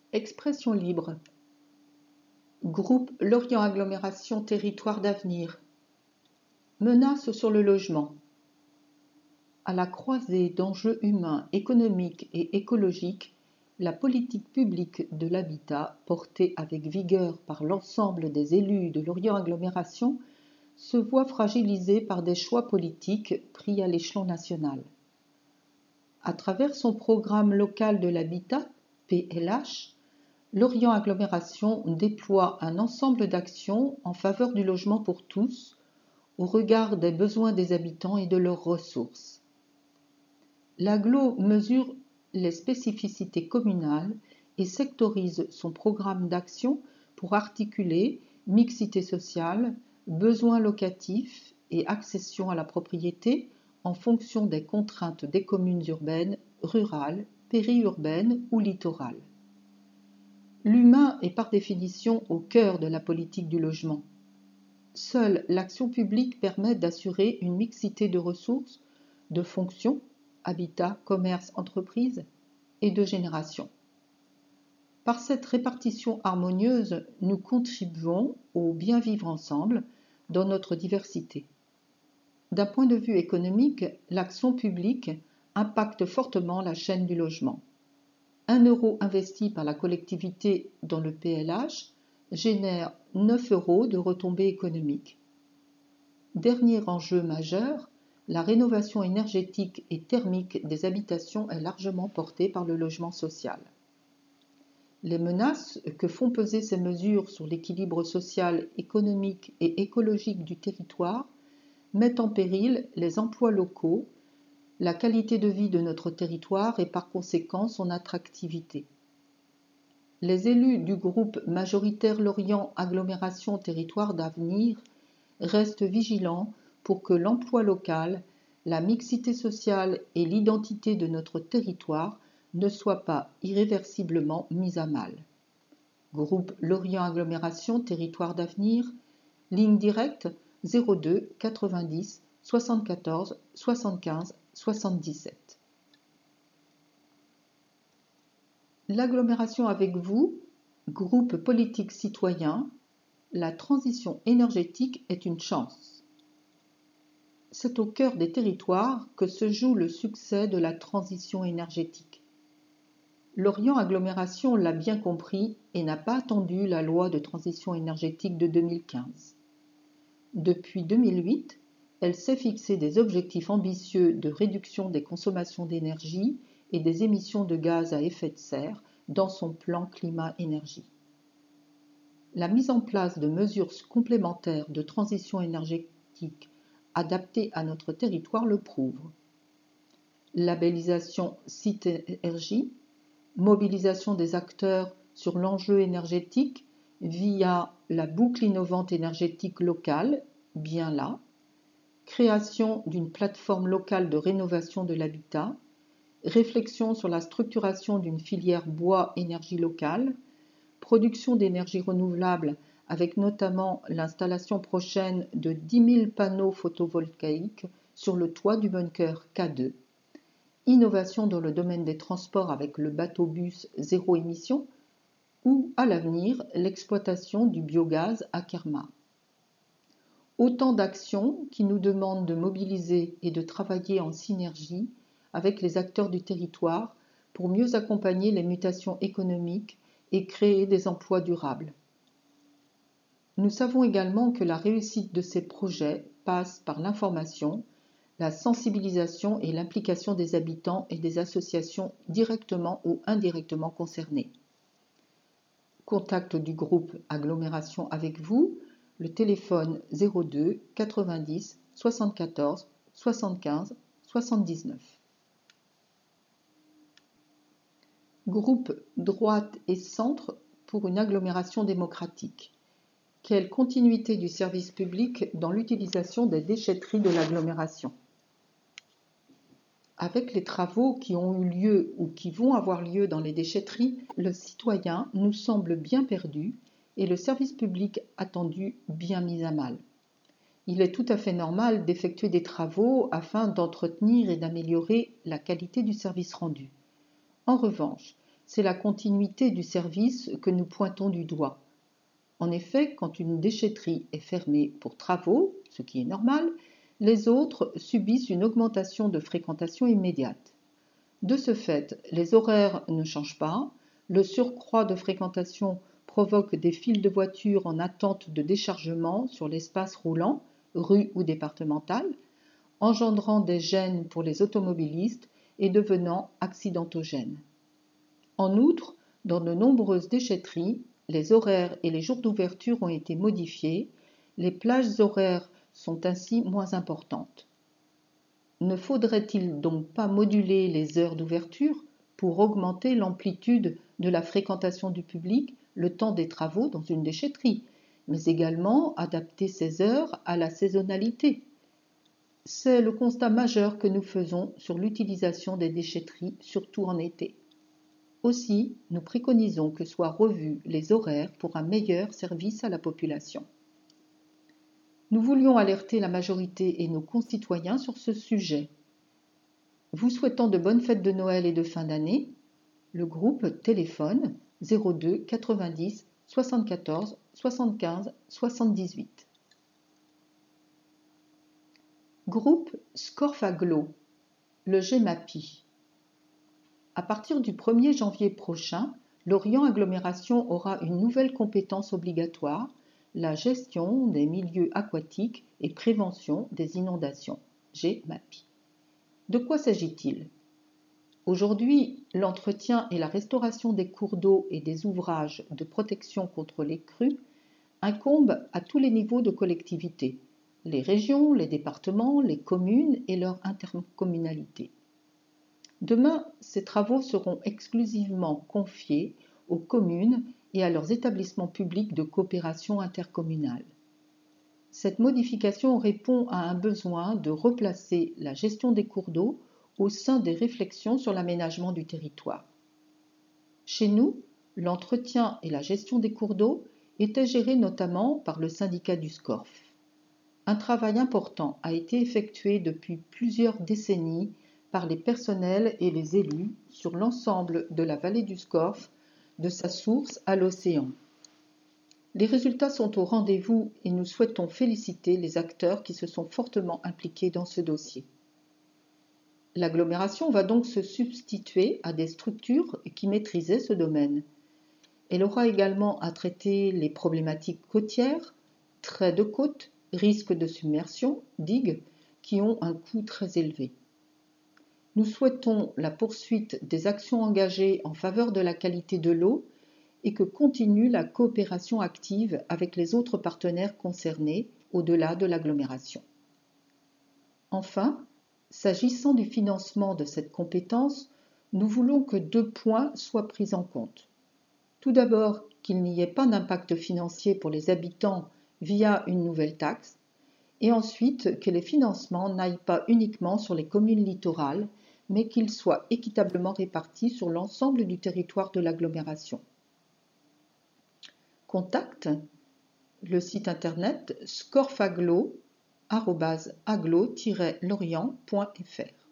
Expression libre. Groupe Lorient Agglomération Territoire d'Avenir. Menaces sur le logement. À la croisée d'enjeux humains, économiques et écologiques, la politique publique de l'habitat, portée avec vigueur par l'ensemble des élus de Lorient Agglomération, se voit fragilisée par des choix politiques pris à l'échelon national. À travers son programme local de l'habitat, PLH, Lorient Agglomération déploie un ensemble d'actions en faveur du logement pour tous, au regard des besoins des habitants et de leurs ressources. L'agglo mesure les spécificités communales et sectorise son programme d'action pour articuler mixité sociale, besoins locatifs et accession à la propriété en fonction des contraintes des communes urbaines, rurales, périurbaines ou littorales. L'humain est par définition au cœur de la politique du logement. Seule l'action publique permet d'assurer une mixité de ressources, de fonctions, habitat, commerce, entreprise et de génération. Par cette répartition harmonieuse, nous contribuons au bien vivre ensemble dans notre diversité. D'un point de vue économique, l'action publique impacte fortement la chaîne du logement. 1 euro investi par la collectivité dans le PLH génère 9 euros de retombées économiques. Dernier enjeu majeur, la rénovation énergétique et thermique des habitations est largement portée par le logement social. Les menaces que font peser ces mesures sur l'équilibre social, économique et écologique du territoire mettent en péril les emplois locaux, la qualité de vie de notre territoire et par conséquent son attractivité. Les élus du groupe majoritaire Lorient Agglomération Territoire d'Avenir restent vigilants pour que l'emploi local, la mixité sociale et l'identité de notre territoire ne soient pas irréversiblement mis à mal. Groupe Lorient Agglomération Territoire d'Avenir, ligne directe 02 90 74 75 77. L'agglomération avec vous, groupe politique citoyen, la transition énergétique est une chance. C'est au cœur des territoires que se joue le succès de la transition énergétique. Lorient Agglomération l'a bien compris et n'a pas attendu la loi de transition énergétique de 2015. Depuis 2008, elle s'est fixé des objectifs ambitieux de réduction des consommations d'énergie et des émissions de gaz à effet de serre dans son plan climat-énergie. La mise en place de mesures complémentaires de transition énergétique adaptées à notre territoire le prouve. Labellisation Cité-Énergie, mobilisation des acteurs sur l'enjeu énergétique via la boucle innovante énergétique locale, bien là, création d'une plateforme locale de rénovation de l'habitat, réflexion sur la structuration d'une filière bois-énergie locale, production d'énergie renouvelable avec notamment l'installation prochaine de 10 000 panneaux photovoltaïques sur le toit du bunker K2, innovation dans le domaine des transports avec le bateau-bus zéro émission ou, à l'avenir, l'exploitation du biogaz à Kerma. Autant d'actions qui nous demandent de mobiliser et de travailler en synergie avec les acteurs du territoire pour mieux accompagner les mutations économiques et créer des emplois durables. Nous savons également que la réussite de ces projets passe par l'information, la sensibilisation et l'implication des habitants et des associations directement ou indirectement concernées. Contact du groupe Agglomération avec vous, le téléphone 02 90 74 75 79. Groupe Droite et Centre pour une agglomération démocratique. Quelle continuité du service public dans l'utilisation des déchetteries de l'agglomération? Avec les travaux qui ont eu lieu ou qui vont avoir lieu dans les déchetteries, le citoyen nous semble bien perdu et le service public attendu bien mis à mal. Il est tout à fait normal d'effectuer des travaux afin d'entretenir et d'améliorer la qualité du service rendu. En revanche, c'est la continuité du service que nous pointons du doigt. En effet, quand une déchetterie est fermée pour travaux, ce qui est normal, les autres subissent une augmentation de fréquentation immédiate. De ce fait, les horaires ne changent pas, le surcroît de fréquentation provoque des files de voitures en attente de déchargement sur l'espace roulant, rue ou départemental, engendrant des gênes pour les automobilistes et devenant accidentogènes. En outre, dans de nombreuses déchetteries, les horaires et les jours d'ouverture ont été modifiés, les plages horaires sont ainsi moins importantes. Ne faudrait-il donc pas moduler les heures d'ouverture pour augmenter l'amplitude de la fréquentation du public le temps des travaux dans une déchetterie, mais également adapter ces heures à la saisonnalité? C'est le constat majeur que nous faisons sur l'utilisation des déchetteries, surtout en été. Aussi, nous préconisons que soient revus les horaires pour un meilleur service à la population. Nous voulions alerter la majorité et nos concitoyens sur ce sujet. Vous souhaitant de bonnes fêtes de Noël et de fin d'année, le groupe téléphone 02 90 74 75 78. Groupe Scorfaglo, le GEMAPI. À partir du 1er janvier prochain, Lorient Agglomération aura une nouvelle compétence obligatoire, la gestion des milieux aquatiques et prévention des inondations, GEMAPI. De quoi s'agit-il? Aujourd'hui, l'entretien et la restauration des cours d'eau et des ouvrages de protection contre les crues incombent à tous les niveaux de collectivité, les régions, les départements, les communes et leur intercommunalité. Demain, ces travaux seront exclusivement confiés aux communes et à leurs établissements publics de coopération intercommunale. Cette modification répond à un besoin de replacer la gestion des cours d'eau au sein des réflexions sur l'aménagement du territoire. Chez nous, l'entretien et la gestion des cours d'eau étaient gérés notamment par le syndicat du SCORF. Un travail important a été effectué depuis plusieurs décennies par les personnels et les élus sur l'ensemble de la vallée du Scorff, de sa source à l'océan. Les résultats sont au rendez-vous et nous souhaitons féliciter les acteurs qui se sont fortement impliqués dans ce dossier. L'agglomération va donc se substituer à des structures qui maîtrisaient ce domaine. Elle aura également à traiter les problématiques côtières, traits de côte, risques de submersion, digues, qui ont un coût très élevé. Nous souhaitons la poursuite des actions engagées en faveur de la qualité de l'eau et que continue la coopération active avec les autres partenaires concernés au-delà de l'agglomération. Enfin, s'agissant du financement de cette compétence, nous voulons que 2 points soient pris en compte. Tout d'abord, qu'il n'y ait pas d'impact financier pour les habitants via une nouvelle taxe, et ensuite que les financements n'aillent pas uniquement sur les communes littorales, mais qu'ils soient équitablement répartis sur l'ensemble du territoire de l'agglomération. Contact, le site internet scorfaglo@aglo-lorient.fr.